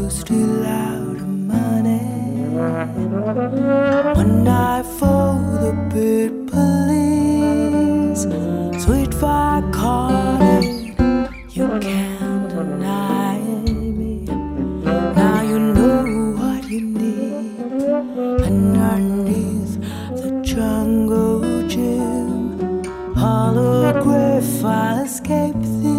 steal out money. One night for the beat police, sweet Bacardi, you can't deny me. Now you know what you need underneath the jungle gym. Holograph, I'll escape thee.